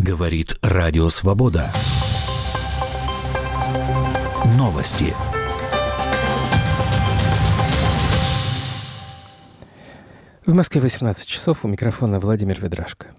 Говорит Радио Свобода. Новости. В Москве 18 часов. У микрофона Владимир Ведрашко.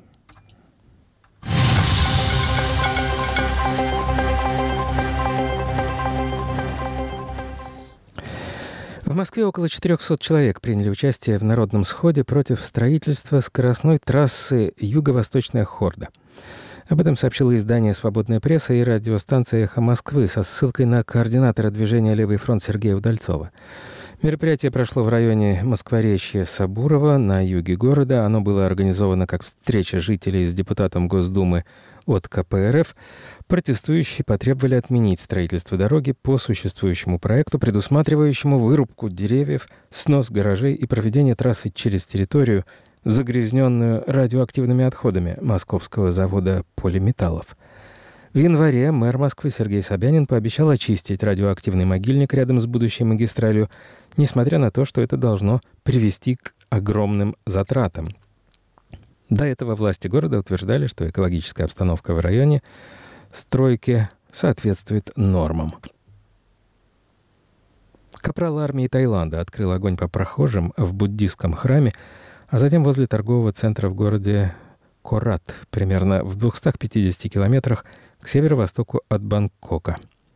В Москве около 400 человек приняли участие в народном сходе против строительства скоростной трассы «Юго-Восточная Хорда». Об этом сообщило издание «Свободная пресса» и радиостанция «Эхо Москвы» со ссылкой на координатора движения «Левый фронт» Сергея Удальцова. Мероприятие прошло в районе Москворечья-Сабурова на юге города. Оно было организовано как встреча жителей с депутатом Госдумы от КПРФ. Протестующие потребовали отменить строительство дороги по существующему проекту, предусматривающему вырубку деревьев, снос гаражей и проведение трассы через территорию, загрязненную радиоактивными отходами московского завода полиметаллов. В январе мэр Москвы Сергей Собянин пообещал очистить радиоактивный могильник рядом с будущей магистралью, несмотря на то, что это должно привести к огромным затратам. До этого власти города утверждали, что экологическая обстановка в районе стройки соответствует нормам. Капрал армии Таиланда открыл огонь по прохожим в буддистском храме, а затем возле торгового центра в городе Корат, примерно в 250 километрах к северо-востоку от Бангкока.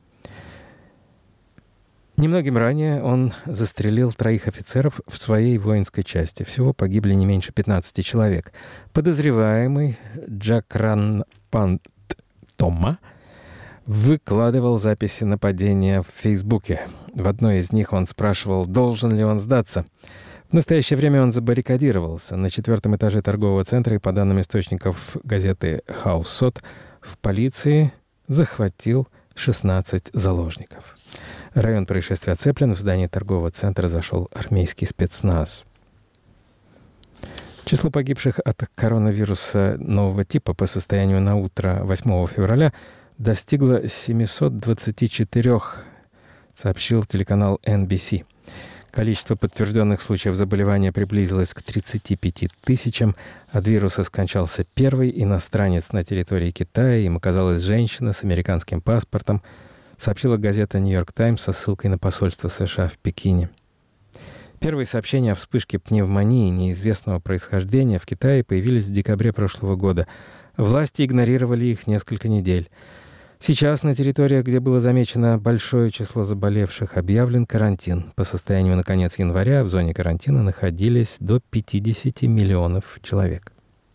Немногим ранее он застрелил 3 офицеров в своей воинской части. Всего погибли не меньше 15 человек. Подозреваемый Джакранпант Тома выкладывал записи нападения в Фейсбуке. В одной из них он спрашивал, должен ли он сдаться. В настоящее время он забаррикадировался на 4-м этаже торгового центра и, по данным источников газеты «Хаусот», в полиции захватил 16 заложников. Район происшествия оцеплен. В здание торгового центра зашел армейский спецназ. Число погибших от коронавируса нового типа по состоянию на утро 8 февраля достигло 724, сообщил телеканал NBC. Количество подтвержденных случаев заболевания приблизилось к 35 тысячам. От вируса скончался первый иностранец на территории Китая. Им оказалась женщина с американским паспортом, сообщила газета «Нью-Йорк Таймс» со ссылкой на посольство США в Пекине. Первые сообщения о вспышке пневмонии неизвестного происхождения в Китае появились в декабре прошлого года. Власти игнорировали их несколько недель. Сейчас на территориях, где было замечено большое число заболевших, объявлен карантин. По состоянию на конец января в зоне карантина находились до 50 миллионов человек.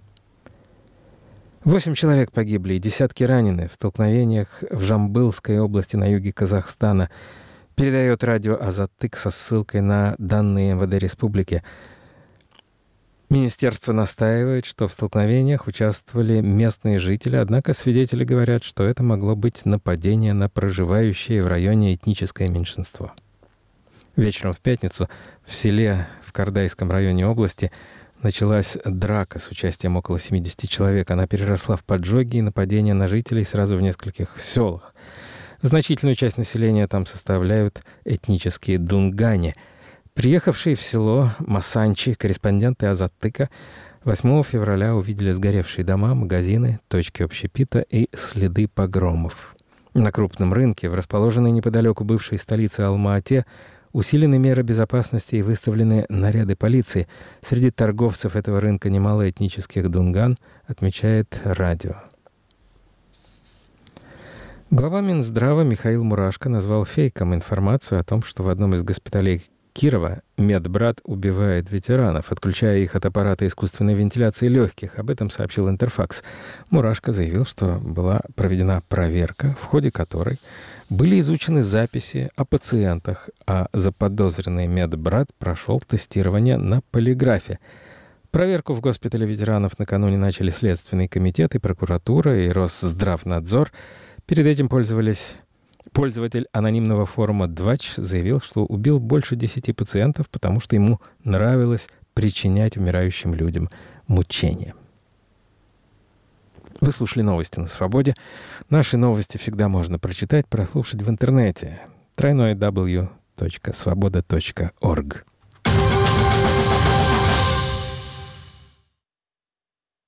8 человек погибли и десятки ранены в столкновениях в Жамбылской области на юге Казахстана, передает радио «Азаттык» со ссылкой на данные МВД республики. Министерство настаивает, что в столкновениях участвовали местные жители, однако свидетели говорят, что это могло быть нападение на проживающее в районе этническое меньшинство. Вечером в пятницу в селе в Кардайском районе области началась драка с участием около 70 человек. Она переросла в поджоги и нападения на жителей сразу в нескольких селах. Значительную часть населения там составляют этнические дунгане. Приехавшие в село Масанчи корреспонденты «Азаттыка» 8 февраля увидели сгоревшие дома, магазины, точки общепита и следы погромов. На крупном рынке, в расположенной неподалеку бывшей столице Алма-Ате, усилены меры безопасности и выставлены наряды полиции. Среди торговцев этого рынка немало этнических дунган, отмечает радио. Глава Минздрава Михаил Мурашко назвал фейком информацию о том, что в одном из госпиталей Кирова медбрат убивает ветеранов, отключая их от аппарата искусственной вентиляции легких. Об этом сообщил Интерфакс. Мурашко заявил, что была проведена проверка, в ходе которой были изучены записи о пациентах, а заподозренный медбрат прошел тестирование на полиграфе. Проверку в госпитале ветеранов накануне начали Следственный комитет и прокуратура, и Росздравнадзор. Перед этим пользователь анонимного форума «Двач» заявил, что убил больше 10 пациентов, потому что ему нравилось причинять умирающим людям мучения. Вы слушали новости на Свободе. Наши новости всегда можно прочитать, прослушать в интернете. www.svoboda.org